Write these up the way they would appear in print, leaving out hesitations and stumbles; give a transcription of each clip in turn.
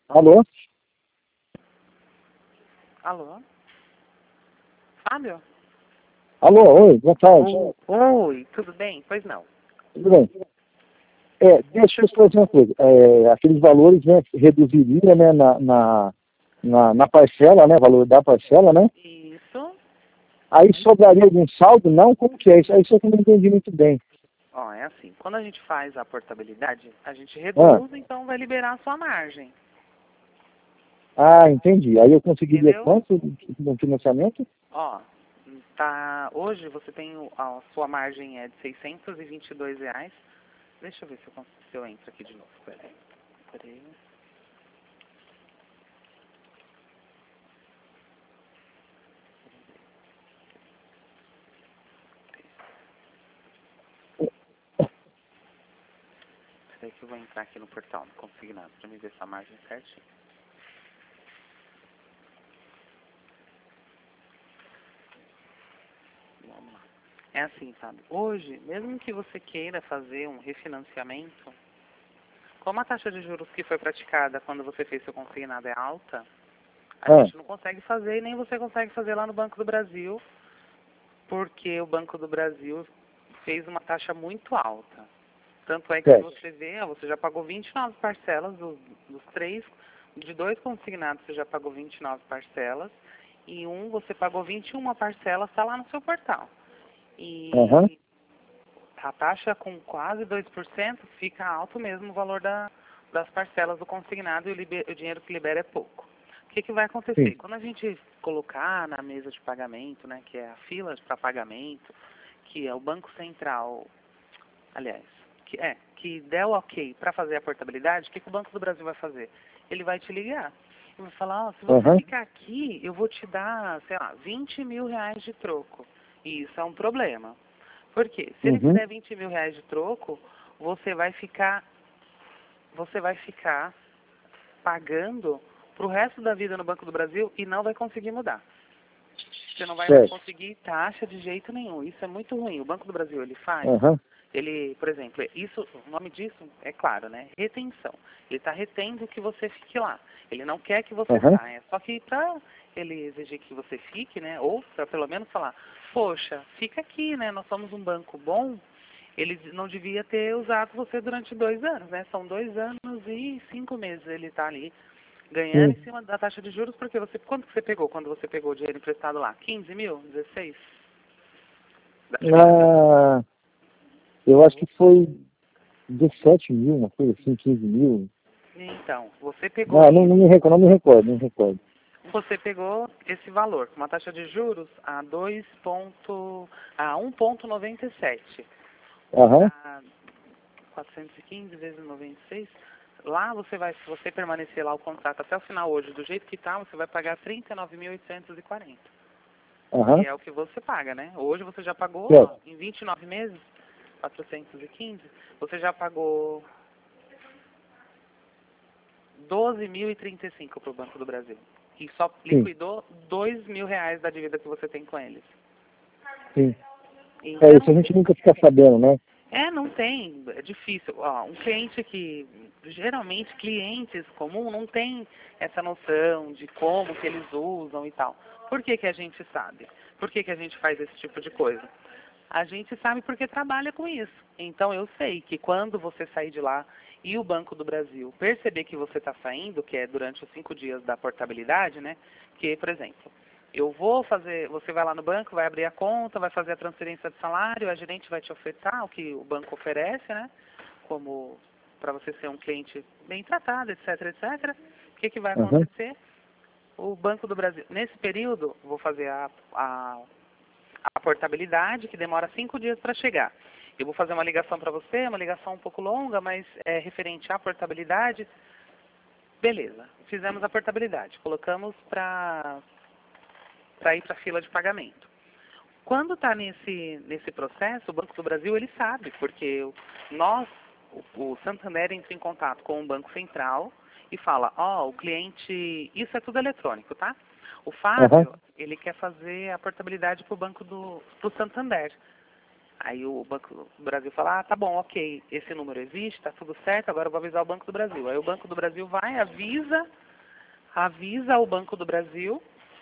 Alô? Alô? Fábio? Alô, oi, boa tarde. Oi, tudo bem? Pois não. Tudo bem? Deixa eu fazer uma coisa. Aqueles valores, né, reduziria, né, na parcela, né, valor da parcela, né? Isso. Aí sobraria algum saldo? Não? Como que é isso? Aí isso eu não entendi muito bem. Ó, é assim, quando a gente faz a portabilidade, a gente Ah, reduz, então vai liberar a sua margem. entendi. Aí eu conseguiria Entendeu? quanto no financiamento? Ó, hoje você tem, a sua margem é de R$ 622. Deixa eu ver se eu entro aqui de novo. Peraí. Peraí. Peraí que eu vou entrar aqui no portal, no consignado, pra me ver essa margem certinho. Vamos lá. É assim, sabe? Hoje, mesmo que você queira fazer um refinanciamento, como a taxa de juros que foi praticada quando você fez seu consignado é alta, a Ah, gente não consegue fazer e nem você consegue fazer lá no Banco do Brasil, porque o Banco do Brasil fez uma taxa muito alta. Tanto é que se certo. você vê, você já pagou 29 parcelas dos três, de dois consignados você já pagou 29 parcelas, e um você pagou 21 parcelas, está lá no seu portal. Aham, E a taxa com quase 2% fica alto mesmo o valor das parcelas do consignado e o dinheiro que libera é pouco. O que vai acontecer? sim. Quando a gente colocar na mesa de pagamento, né, que é a fila para pagamento, que é o Banco Central, aliás, que der o ok para fazer a portabilidade, o que o Banco do Brasil vai fazer? Ele vai te ligar e vai falar, ó, se você Aham, ficar aqui, eu vou te dar, sei lá, R$ 20.000 de troco. E isso é um problema. Por quê? Se ele te uhum, der R$ 20.000 de troco, você vai ficar, você vai ficar pagando pro resto da vida no Banco do Brasil e não vai conseguir mudar. Você não vai certo. conseguir taxa de jeito nenhum. Isso é muito ruim. O Banco do Brasil, ele faz, Aham, ele, por exemplo, isso, o nome disso é claro, né? Retenção. Ele está retendo que você fique lá. Ele não quer que você aham, saia. Só que para ele exigir que você fique, né? Ou para pelo menos falar, poxa, fica aqui, né? Nós somos um banco bom. Ele não devia ter usado você durante 2 anos, né? São 2 anos e 5 meses ele está ali ganhando sim. em cima da taxa de juros, porque você, quanto que você pegou quando você pegou o dinheiro emprestado lá? 15 mil? 16? Da primeira vez? Ah, eu acho que foi 17 mil, uma coisa assim, 15 mil. Então, você pegou Ah, não me isso, recordo, não me recordo, não me recordo. você pegou esse valor, com uma taxa de juros a 1,97. Aham, Dá 415 vezes 96. Lá se você permanecer lá o contrato até o final hoje, do jeito que está, você vai pagar 39.840. Que aham, é o que você paga, né? Hoje você já pagou, ó, certo, em 29 meses, 415, você já pagou 12.035 para o Banco do Brasil. E só sim, liquidou R$ 2.000 da dívida que você tem com eles. sim. Isso a Então, gente nunca fica sabendo, né? não tem, é difícil. Ó, um cliente que, geralmente, clientes comuns não tem essa noção de como que eles usam e tal. Por que que a gente sabe? Por que que a gente faz esse tipo de coisa? A gente sabe porque trabalha com isso. Então eu sei que quando você sair de lá e o Banco do Brasil perceber que você está saindo, que é durante os 5 dias da portabilidade, né? Que, por exemplo, eu vou fazer, você vai lá no banco, vai abrir a conta, vai fazer a transferência de salário, a gerente vai te ofertar o que o banco oferece, né? Como para você ser um cliente bem tratado, etc, etc. O que vai Aham, acontecer? O Banco do Brasil, nesse período, vou fazer a portabilidade, que demora 5 dias para chegar. Eu vou fazer uma ligação para você, uma ligação um pouco longa, mas é referente à portabilidade. Beleza, fizemos a portabilidade, colocamos para ir para a fila de pagamento. Quando está nesse processo, o Banco do Brasil ele sabe, porque nós, o Santander entra em contato com o Banco Central e fala, ó, o cliente, isso é tudo eletrônico, tá? O aham, Fábio, ele quer fazer a portabilidade para o Banco do Santander. Aí o Banco do Brasil fala, ah, tá bom, ok, esse número existe, tá tudo certo, agora eu vou avisar o Banco do Brasil. Aí o Banco do Brasil vai, avisa o Banco do Brasil.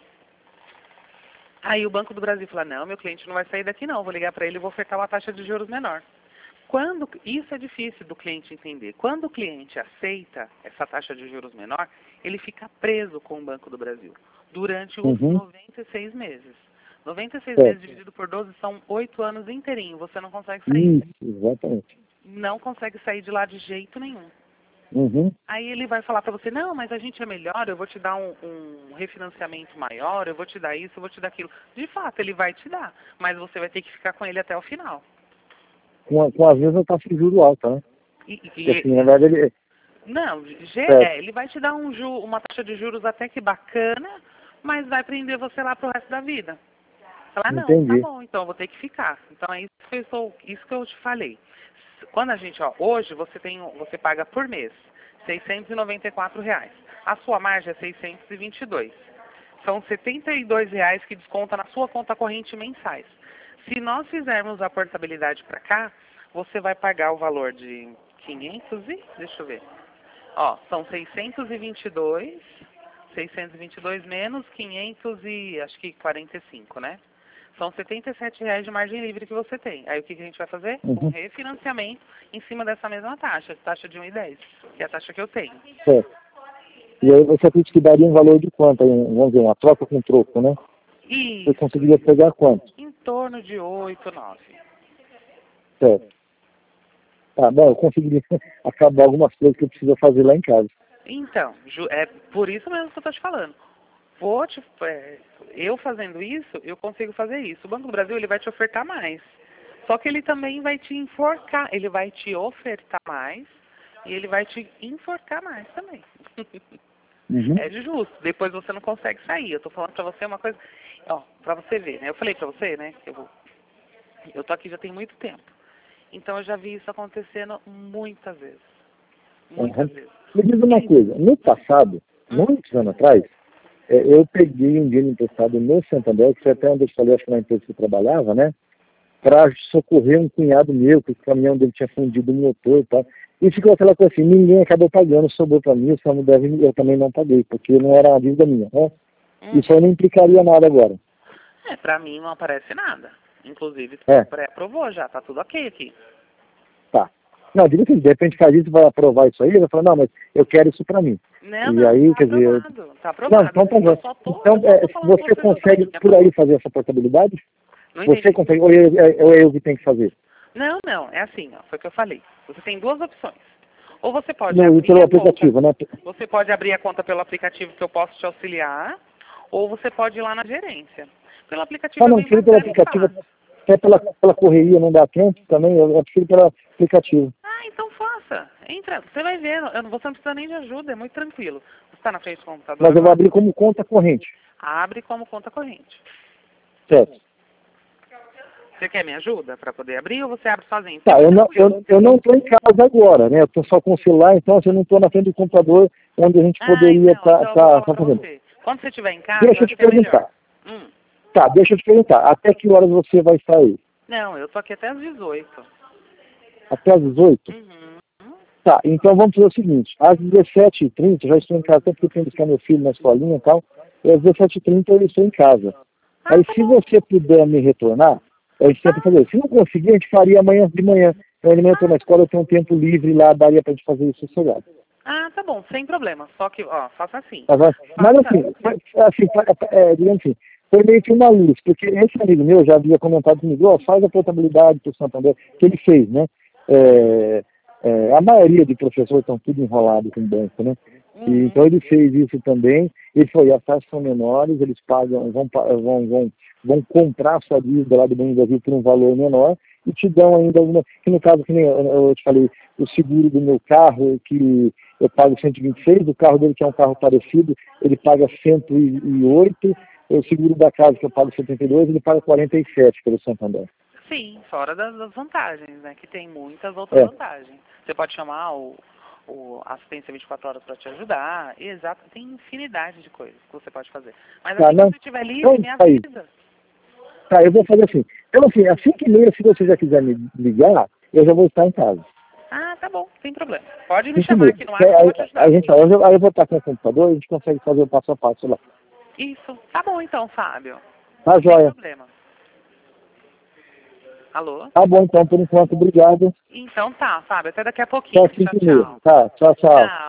Aí o Banco do Brasil fala, não, meu cliente não vai sair daqui não, vou ligar para ele e vou ofertar uma taxa de juros menor. Isso é difícil do cliente entender. Quando o cliente aceita essa taxa de juros menor, ele fica preso com o Banco do Brasil durante os 96 meses. 96 meses dividido por 12 são 8 anos inteirinho. Você não consegue sair. Exatamente. Não consegue sair de lá de jeito nenhum. Uhum. Aí ele vai falar para você, não, mas a gente é melhor, eu vou te dar um refinanciamento maior, eu vou te dar isso, eu vou te dar aquilo. De fato, ele vai te dar, mas você vai ter que ficar com ele até o final. Com a mesma taxa de juros alta, né? Porque, assim, na verdade, ele... Não, ele vai te dar uma taxa de juros até que bacana, mas vai prender você lá pro resto da vida. Falar, não, Entendi. tá bom, então eu vou ter que ficar. Então é isso que eu te falei. Quando a gente, hoje você paga por mês R$ 694. A sua margem é 622. São R$ 72 que desconta na sua conta corrente mensais. Se nós fizermos a portabilidade para cá, você vai pagar o valor de 500 e... Deixa eu ver. São 622 menos 500 e acho que 45, né? São R$ 77 de margem livre que você tem. Aí o que a gente vai fazer? Um refinanciamento em cima dessa mesma taxa de 1,10, que é a taxa que eu tenho. Certo. E aí você acredita que daria um valor de quanto? Vamos dizer, uma troca com troco, né? Isso. Você conseguiria pegar quanto? Em torno de 8, 9. Certo. Tá, bom, eu conseguiria acabar algumas coisas que eu preciso fazer lá em casa. Então, é por isso mesmo que eu estou te falando. Eu fazendo isso, eu consigo fazer isso. O Banco do Brasil, ele vai te ofertar mais. Só que ele também vai te enforcar. Ele vai te ofertar mais e ele vai te enforcar mais também. É justo. Depois você não consegue sair. Eu tô falando pra você uma coisa... pra você ver, né? Eu falei pra você, né? Eu tô aqui já tem muito tempo. Então eu já vi isso acontecendo muitas vezes. Muitas vezes. Me diz uma coisa. No passado, muitos anos atrás, eu peguei um dinheiro emprestado no Santander, que foi até onde eu falei, acho que na empresa que eu trabalhava, né? Para socorrer um cunhado meu, que o caminhão dele tinha fundido o motor e tal. E ficou aquela coisa assim, ninguém acabou pagando, sobrou para mim, só não deve, eu também não paguei, porque não era uma dívida minha, né? Isso aí não implicaria nada agora. Pra mim não aparece nada. Inclusive, pré-aprovou já, tá tudo ok aqui. Tá. Não, diga que de repente faz isso, vai aprovar isso aí, ele vai falar, não, mas eu quero isso para mim. Não, e aí, tá quer dizer... Tá aprovado. Não, então tá bom. Então, você consegue por aí fazer essa portabilidade? Você consegue, ou é eu que tenho que fazer? Não, é assim, foi o que eu falei. Você tem duas opções. Ou você pode pelo aplicativo, né? Você pode abrir a conta pelo aplicativo que eu posso te auxiliar, ou você pode ir lá na gerência. Pelo aplicativo não, prefiro pelo aplicativo, até pela correria não dá tempo também, eu prefiro pelo aplicativo. Então faça. Entra, você vai ver, você não precisa nem de ajuda, é muito tranquilo. Você está na frente do computador. Mas eu vou abrir como conta corrente. Abre como conta corrente. Certo. Você quer minha ajuda para poder abrir ou você abre sozinho? Tá, eu não estou em casa agora, né? Eu estou só com o celular, então eu não estou na frente do computador onde a gente poderia estar fazendo. Quando você estiver em casa, deixa eu te perguntar. Tá, deixa eu te perguntar. Até que horas você vai sair? Não, eu tô aqui até às 18. Até às 18? Tá, então vamos fazer o seguinte. Às 17h30, já estou em casa, até porque eu tenho que buscar meu filho na escolinha e tal. E às 17h30 eu estou em casa. Aí se você puder me retornar, a gente tenta fazer. Se não conseguir, a gente faria amanhã de manhã. Eu amanhã estou na escola, eu tenho um tempo livre lá, daria pra gente fazer isso sossegado. Tá bom, sem problema. Só que, faça assim. Mas assim, digamos assim, foi meio que uma luz, porque esse amigo meu já havia comentado comigo, faz a portabilidade para o Santander, que ele fez, né? A maioria de professores estão tudo enrolados com o banco, né? E, então ele fez isso também, ele foi, as taxas são menores, eles pagam, vão comprar sua dívida lá do Banco do Brasil por um valor menor e te dão ainda alguma, que no caso, que nem eu te falei, o seguro do meu carro, que eu pago 126, o carro dele que é um carro parecido, ele paga 108, o seguro da casa que eu pago 72, ele paga 47 pelo Santander. Sim, fora das vantagens, né? Que tem muitas outras vantagens. Você pode chamar o assistência 24 horas para te ajudar. Exato, tem infinidade de coisas que você pode fazer. Mas assim, quando você estiver livre, me avisa. Tá, eu vou fazer assim. Então, assim, às 5h30, se você já quiser me ligar, eu já vou estar em casa. Ah, tá bom, sem problema. Pode me 5h30. chamar aqui no ar que eu vou te ajudar. Aí eu vou estar com o computador, a gente consegue fazer o passo a passo lá. Isso. Tá bom então, Fábio. Tá, Sem joia. problema. Alô? Tá bom, então, por enquanto, obrigado. Então tá, Fábio. Até daqui a Até pouquinho. Tchau, 5h30. tchau. Tá, tchau, tchau. Tchau.